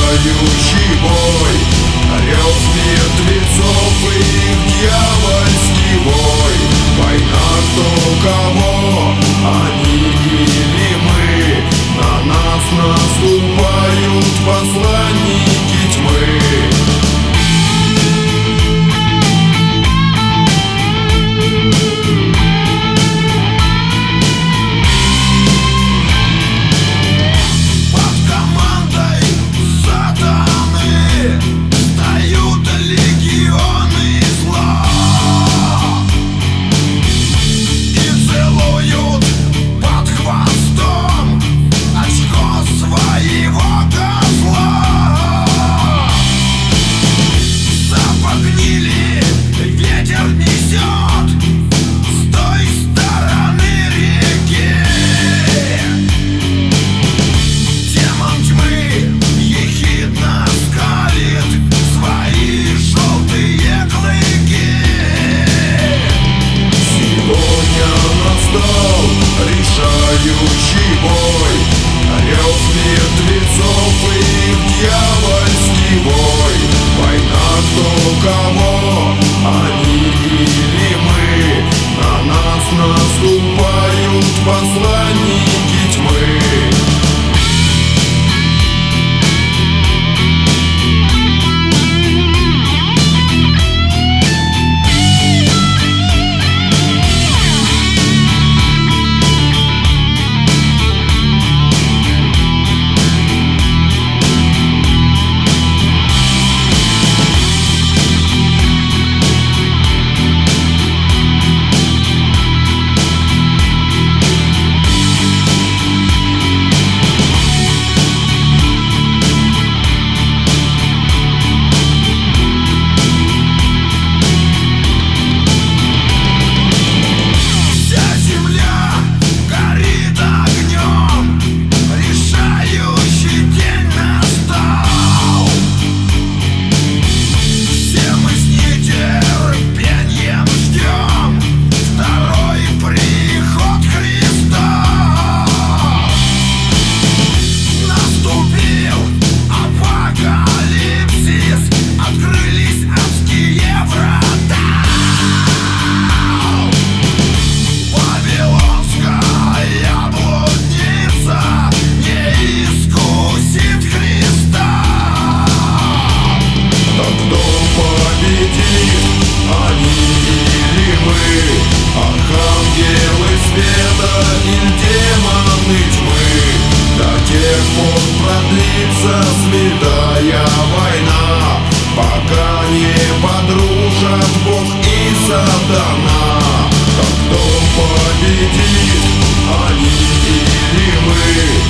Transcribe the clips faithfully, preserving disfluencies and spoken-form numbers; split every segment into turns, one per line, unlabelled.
решающий бой, рев мертвецов и их дьявольский вой. Война кто кого, они или мы, на нас наступают посланники тьмы. Решающий бой, рев мертвецов и их дьявольский вой. Война кто кого, они или мы, на нас наступают посланники тьмы. Продлится святая война, пока не подружат Бог и сатана. Так кто победит, они или мы,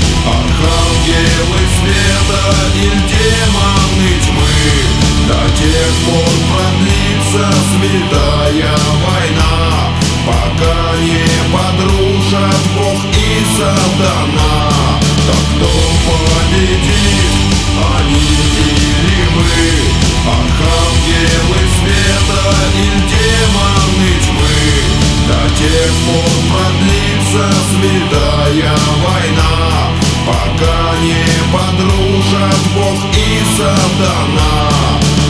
архангелы света или демоны тьмы? До тех пор продлится святая война, пока не подружат Бог и сатана. Так кто победит, они или мы, архангелы света или демоны тьмы? До тех пор продлится святая война, пока не подружат Бог и сатана.